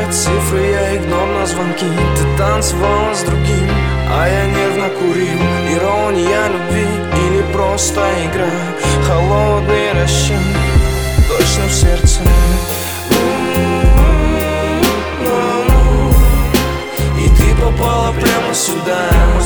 набирать цифры, я игнор на звонки. Ты танцевала с другим, а я нервно курил. Ирония любви или просто игра? Холодный расчет точно в сердце. И ты попала прямо сюда.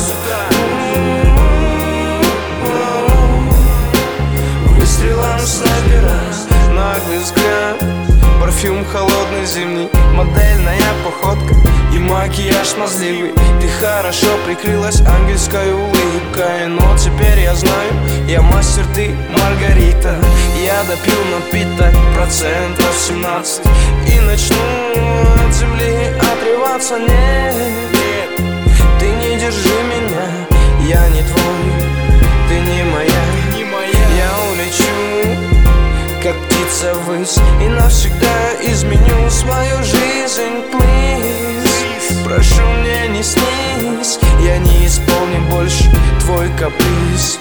Выстрелом снайпера, наглый взгляд, парфюм холодный зимний, модельная походка и макияж смазливый. Ты хорошо прикрылась ангельской улыбкой, но теперь я знаю, я мастер, ты Маргарита. Я допил напиток процентов 17 и начну от земли отрываться. Нет, ты не держи меня, я не твой, ты не моя. Я улечу, как птица ввысь, и навсегда изменю свою жизнь, please. Прошу, мне не снись, я не исполню больше твой каприз.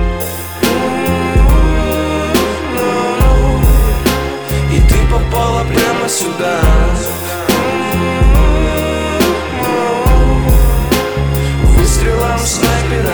И ты попала прямо сюда. Выстрелом снайпера.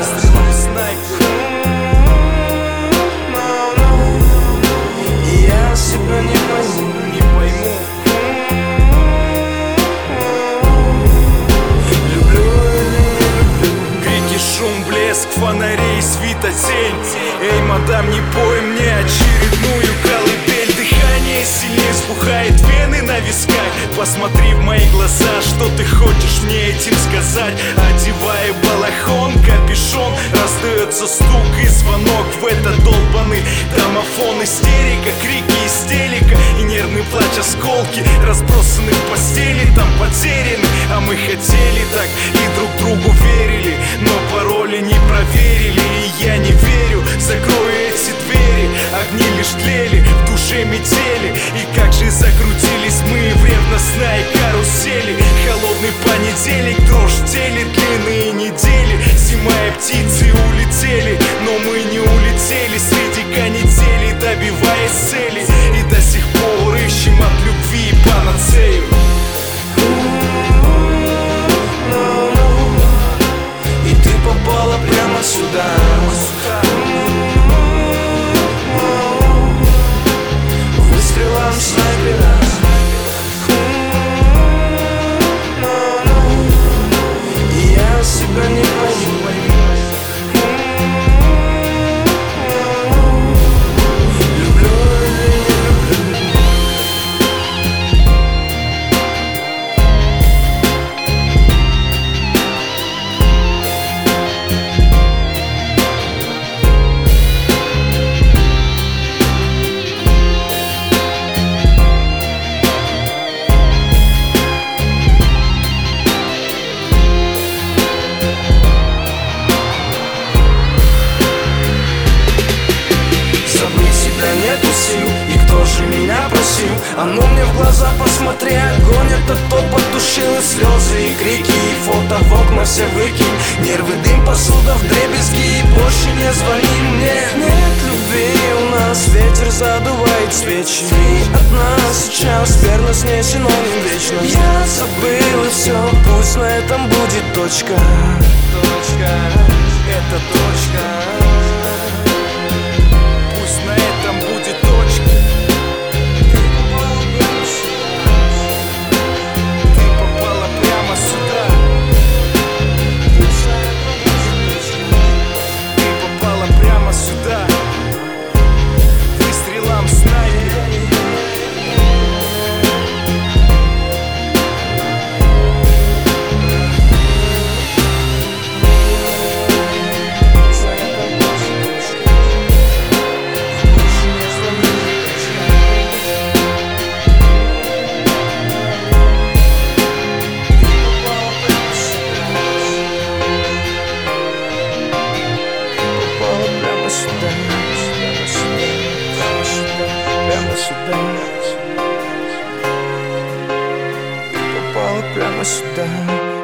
Фонарей, свита тень. Эй, мадам, не пой мне очередную колыбель. Дыхание сильнее вспухает, вены на висках. Посмотри в мои глаза, что ты хочешь мне этим сказать. Одевая балахон, капюшон, раздается стук и звонок в этот долбанный домофон. Истерика, крики истерика и нервный плач, осколки разбросаны в постели, там потеряны. А мы хотели так и друг другу верили, но пароли не проверили. И я не верю, закрою эти двери. Огни лишь тлели, в душе метели. И как же закрутились мы в ревностной карусели. Холодный понедельник, дрожь в теле, длинные недели. Зима и птицы улетели, но мы не улетели среди канителей, добиваясь цели. И до сих пор ищем от любви панацею. И ты попала прямо сюда. Выстрелом снайпера. И я себя не пойму. Люблю или не люблю. Нету сил, и кто же меня просил? А ну мне в глаза посмотри, огонь этот тот потушил. И слезы, и крики, и фото в окна все выкинь. Нервы, дым, посуда вдребезги, и больше не звони мне. Нет любви у нас, ветер задувает свечи. Ты одна сейчас, верность не синоним вечно. Я забыл и все, пусть на этом будет точка. Точка, это точка. Прямо сюда.